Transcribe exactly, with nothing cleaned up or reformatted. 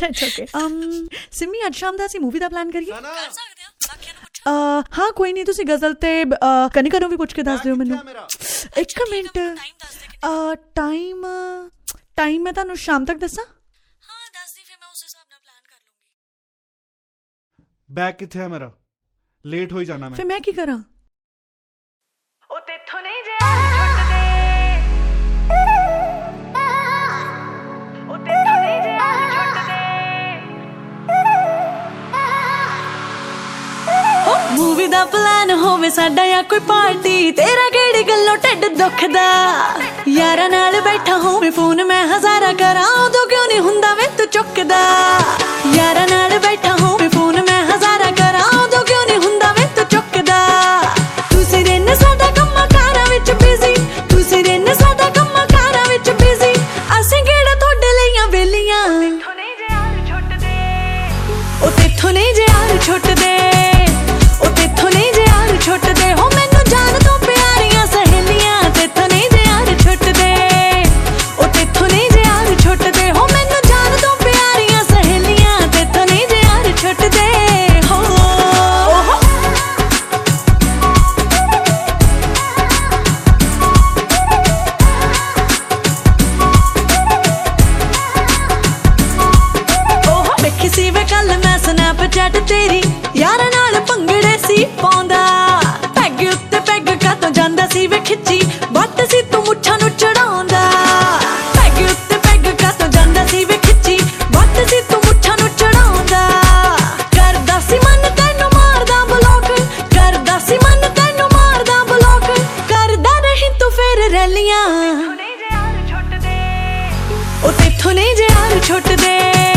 ਅੱਛਾ it's okay ਅਮ ਸਿੰਮੀ ਅੱਜ ਸ਼ਾਮ ਦਾ ਅਸੀਂ ਮੂਵੀ ਦਾ ਪਲਾਨ ਕਰੀਏ ਕਰ ਸਕਦੇ ਹਾਂ ਬਾਕੀਆਂ ਨੂੰ ਪੁੱਛੋ ਅਹ ਹਾਂ ਕੋਈ ਨਹੀਂ ਤੁਸੀਂ ਗਜ਼ਲ ਤੇ ਕਨਿਕਾ ਨੂੰ ਵੀ ਪੁੱਛ ਕੇ ਦੱਸ ਦਿਓ ਮੈਨੂੰ ਇੱਕ ਮਿੰਟ ਟਾਈਮ ਦੱਸ ਦੇ ਕਿੰਨੇ ਟਾਈਮ ਟਾਈਮ ਮੈਂ ਤੁਹਾਨੂੰ ਸ਼ਾਮ ਤੱਕ ਦੱਸਾਂ ਹਾਂ ਦੱਸ ਦੀ ਫਿਰ ਮੈਂ ਉਸ ਹਿਸਾਬ ਨਾਲ ਪਲਾਨ ਕਰ ਲੂੰਗੀ ਬੈਗ ਕਿੱਥੇ ਹੈ ਮੇਰਾ ਲੇਟ ਹੋਈ ਜਾਣਾ ਮੈਂ ਫਿਰ ਮੈਂ ਕੀ ਕਰਾਂ ਉਹ ਤੇਥੋਂ ਨਹੀਂ ਜੇ ਛੁੱਟਦੇ ਉਹ ਤੇਥੋਂ ਨਹੀਂ ਜੇ ਛੁੱਟਦੇ ਮੂਵੀ ਦਾ ਪਲਾਨ ਹੋਵੇ ਸਾਡਾ ਜਾਂ ਕੋਈ ਪਾਰਟੀ ਤੇਰਾ ਕਿਹੜੀ ਗੱਲੋਂ ਢਿੱਡ ਦੁਖਦਾ ਯਾਰਾਂ ਨਾਲ ਬੈਠਾ ਹੋਵੇ ਫੋਨ ਮੈਂ ਹਜ਼ਾਰਾਂ ਕਰਾਂ ਉਦੋਂ ਕਿਉਂ ਨਹੀਂ ਹੁੰਦਾ ਵੇ ਤੂੰ ਚੁੱਕਦਾ ਯਾਰਾਂ ਨਾਲ ਬੈਠਾ ਹੋਵੇ ਫੋਨ ਮੈਂ ਹਜ਼ਾਰਾਂ ਕਰਾਂ ਉਦੋਂ ਕਿਉਂ ਨਹੀਂ ਹੁੰਦਾ ਵੇ ਤੂੰ ਚੁੱਕਦਾ ਤੁਸੀਂ ਰਹਿੰਦੇ ਸਾਡਾ ਕੰਮਾਂ ਕਾਰਾਂ ਵਿੱਚ ਬਿਜ਼ੀ ਤੁਸੀਂ ਰਹਿੰਦੇ ਸਾਡਾ ਕੰਮਾਂ ਕਾਰਾਂ ਵਿੱਚ ਬਿਜ਼ੀ ਅਸੀਂ ਕਿਹੜਾ ਤੁਹਾਡੇ ਲਈਆਂ ਵੇਲੀਆਂ ਤੇਥੋਂ ਨਹੀਂ ਜੇ ਯਾਰ ਛੁੱਟਦੇ ਉਹ ਤੇਥੋਂ ਨਹੀਂ ਜੇ ਯਾਰ ਛੁੱਟਦੇ ਉਹ ਤੇਥੋਂ ਨਹੀਂ ਜੇ ਯਾਰ ਛੁੱਟਦੇ ਹੋ ਮੈਨੂੰ ਜਾਨ ਤੋਂ ਪਿਆਰੀਆਂ ਸਹੇਲੀਆਂ ਤੇਥੋਂ ਨਹੀਂ ਜੇ ਯਾਰ ਛੁੱਟਦੇ ਉਹ ਤੇਥੋਂ ਨਹੀਂ ਜੇ ਯਾਰ ਛੁੱਟਦੇ ਹੋ ਮੈਨੂੰ ਜਾਨ ਤੋਂ ਪਿਆਰੀਆਂ ਸਹੇਲੀਆਂ ਤੇਥੋਂ ਨਹੀਂ ਜੇ ਯਾਰ ਛੁੱਟਦੇ ਹੋ ਉਹ ਵੇਖੀ ਸੀ ਵੇ ਕੱਲ ਮੈਂ ਸਨੈਪਚੈਟ ਤੇਰੀ ਯਾਰਾਂ ਨਾਲ ਭੰਗੜੇ ਸੀ ਪਾਉਂਦਾ ਪੈਗ ਉੱਤੇ ਪੈਗ ਕਾਤੋਂ ਜਾਂਦਾ ਸੀ ਵੇ ਖਿੱਚੀ ਬੱਤ ਸੀ ਤੂੰ ਮੁੱਛਾਂ ਨੂੰ ਚੜਾਉਂਦਾ ਪੈਗ ਉੱਤੇ ਪੈਗ ਕਾਤੋਂ ਜਾਂਦਾ ਸੀ ਵੇ ਖਿੱਚੀ ਬੱਤ ਸੀ ਤੂੰ ਮੁੱਛਾਂ ਨੂੰ ਚੜਾਉਂਦਾ ਕਰਦਾ ਸੀ ਮਨ ਤੈਨੂੰ ਮਾਰਦਾ ਬਲੌਕ ਕਰਦਾ ਸੀ ਮਨ ਤੈਨੂੰ ਮਾਰਦਾ ਬਲੌਕ ਕਰਦਾ ਨਹੀਂ ਤੂੰ ਫੇਰ ਰੈਲੀਆਂ ਨਹੀਂ ਜੇ ਯਾਰ ਛੁੱਟਦੇ ਉਹ ਤੇਥੋਂ ਨਹੀਂ ਜੇ ਯਾਰ ਛੁੱਟਦੇ